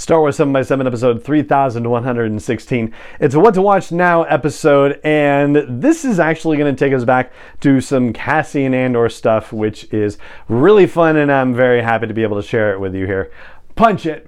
Star Wars 7x7 episode 3116. It's a What to Watch Now episode, and this is actually going to take us back to some Cassian Andor stuff, which is really fun, and I'm very happy to be able to share it with you here. Punch it!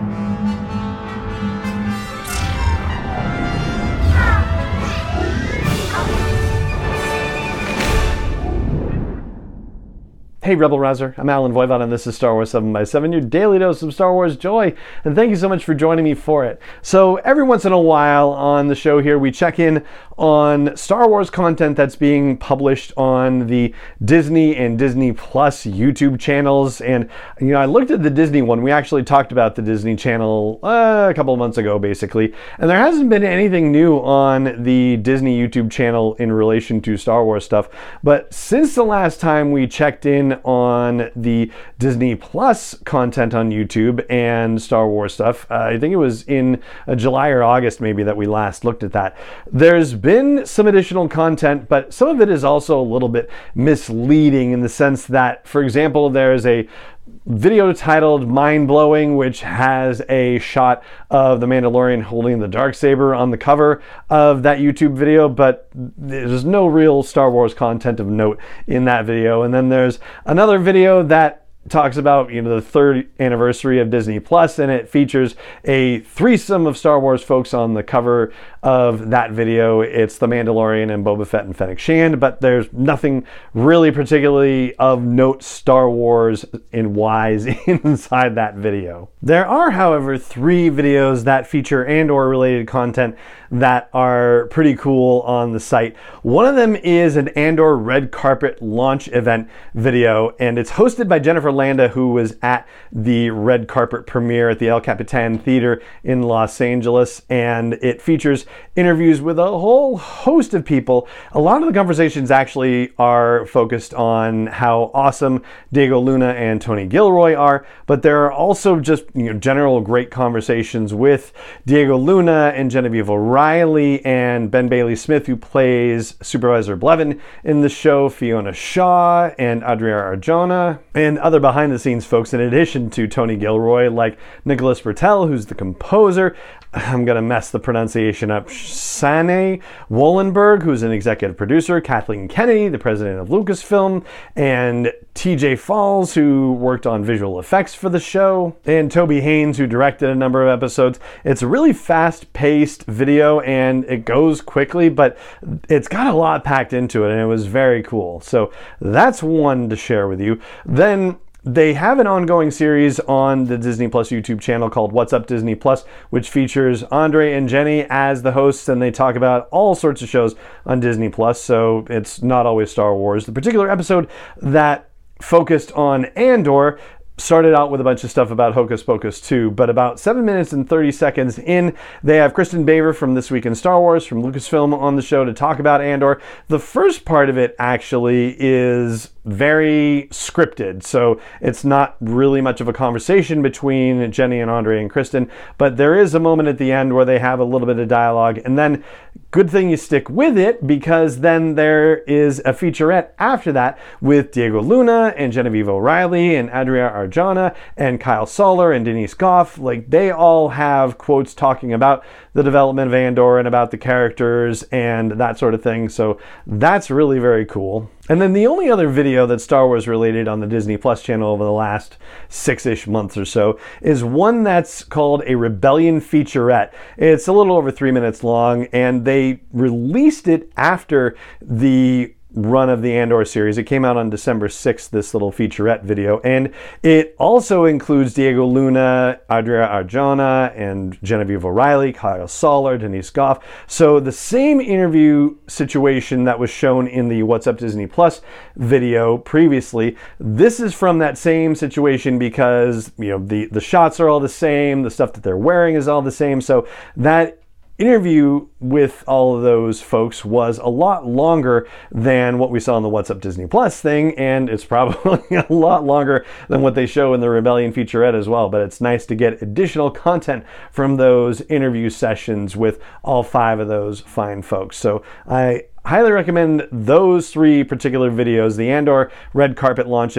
Hey Rebel Rouser, I'm Alan Voivod and this is Star Wars 7x7, your daily dose of Star Wars joy, and thank you so much for joining me for it. So every once in a while on the show here, we check in on Star Wars content that's being published on the Disney and Disney Plus YouTube channels, and I looked at the Disney one. We actually talked about the Disney channel a couple of months ago basically, and there hasn't been anything new on the Disney YouTube channel in relation to Star Wars stuff, but since the last time we checked in on the Disney Plus content on YouTube and Star Wars stuff, I think it was in July or August maybe that we last looked at that. There's been some additional content, but some of it is also a little bit misleading in the sense that, for example, there's a video titled Mind Blowing, which has a shot of the Mandalorian holding the Darksaber on the cover of that YouTube video, but there's no real Star Wars content of note in that video. And then there's another video that talks about the third anniversary of Disney Plus, and it features a threesome of Star Wars folks on the cover of that video. It's the Mandalorian and Boba Fett and Fennec Shand, but there's nothing really particularly of note Star Wars in wise inside that video. There are, however, 3 videos that feature Andor related content that are pretty cool on the site. One of them is an Andor red carpet launch event video, and it's hosted by Jennifer Landa, who was at the red carpet premiere at the El Capitan Theater in Los Angeles, and it features interviews with a whole host of people. A lot of the conversations actually are focused on how awesome Diego Luna and Tony Gilroy are, but there are also just general great conversations with Diego Luna and Genevieve O'Reilly and Ben Bailey Smith, who plays Supervisor Blevin in the show, Fiona Shaw and Adria Arjona, and other behind-the-scenes folks in addition to Tony Gilroy, like Nicholas Bertel, who's the composer. I'm going to mess the pronunciation up. Sane Wollenberg, who's an executive producer, Kathleen Kennedy, the president of Lucasfilm, and TJ Falls, who worked on visual effects for the show, and Toby Haynes, who directed a number of episodes. It's a really fast-paced video, and it goes quickly, but it's got a lot packed into it, and it was very cool. So that's one to share with you. Then they have an ongoing series on the Disney Plus YouTube channel called What's Up Disney Plus, which features Andre and Jenny as the hosts, and they talk about all sorts of shows on Disney Plus, so it's not always Star Wars. The particular episode that focused on Andor started out with a bunch of stuff about Hocus Pocus 2, but about 7 minutes and 30 seconds in, they have Kristen Baver from This Week in Star Wars from Lucasfilm on the show to talk about Andor. The first part of it actually is very scripted, so it's not really much of a conversation between Jenny and Andre and Kristen, but there is a moment at the end where they have a little bit of dialogue, and then good thing you stick with it, because then there is a featurette after that with Diego Luna and Genevieve O'Reilly and Adria Arjona and Kyle Soller and Denise Goff. Like, they all have quotes talking about the development of Andor and about the characters and that sort of thing, so that's really very cool. And then the only other video that's Star Wars related on the Disney Plus channel over the last 6-ish months or so is one that's called a Rebellion featurette. It's a little over 3 minutes long, and they released it after the run of the Andor series. It came out on December 6th, this little featurette video, and it also includes Diego Luna, Adria Arjona, and Genevieve O'Reilly, Kyle Soller, Denise Goff. So the same interview situation that was shown in the What's Up Disney Plus video previously, this is from that same situation because the shots are all the same, the stuff that they're wearing is all the same, so that interview with all of those folks was a lot longer than what we saw in the What's Up Disney Plus thing, and it's probably a lot longer than what they show in the Rebellion featurette as well, but it's nice to get additional content from those interview sessions with all 5 of those fine folks. So I highly recommend those 3 particular videos: the Andor red carpet launch event,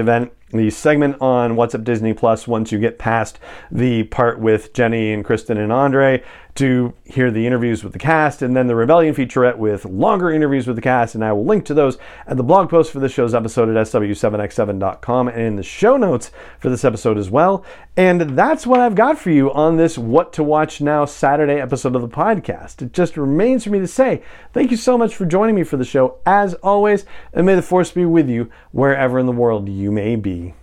the segment on What's Up Disney Plus once you get past the part with Jenny and Kristen and Andre, to hear the interviews with the cast, and then the Rebellion featurette with longer interviews with the cast, and I will link to those at the blog post for this show's episode at sw7x7.com and in the show notes for this episode as well. And that's what I've got for you on this What to Watch Now Saturday episode of the podcast. It just remains for me to say thank you so much for joining me for the show, as always, and may the Force be with you wherever in the world you may be.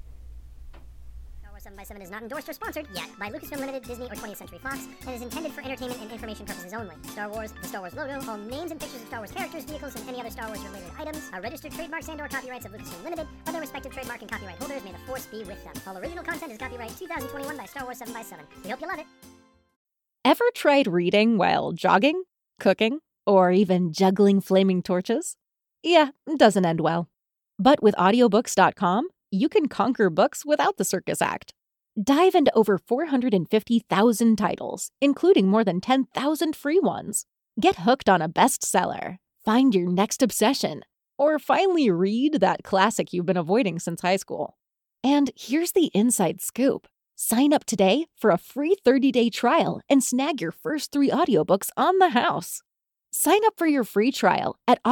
7 is not endorsed or sponsored yet by Lucasfilm Limited, Disney, or 20th Century Fox, and is intended for entertainment and information purposes only. Star Wars, the Star Wars logo, all names and pictures of Star Wars characters, vehicles, and any other Star Wars related items are registered trademarks and/or copyrights of Lucasfilm Limited, by their respective trademark and copyright holders. May the Force be with them. All original content is copyright 2021 by Star Wars 7 by 7. We hope you love it. Ever tried reading while jogging, cooking, or even juggling flaming torches? Yeah, it doesn't end well. But with audiobooks.com, you can conquer books without the circus act. Dive into over 450,000 titles, including more than 10,000 free ones. Get hooked on a bestseller, find your next obsession, or finally read that classic you've been avoiding since high school. And here's the inside scoop. Sign up today for a free 30-day trial and snag your first 3 audiobooks on the house. Sign up for your free trial at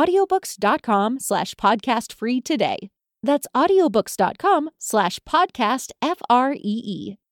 audiobooks.com/podcastfree today. That's audiobooks.com/podcastfree.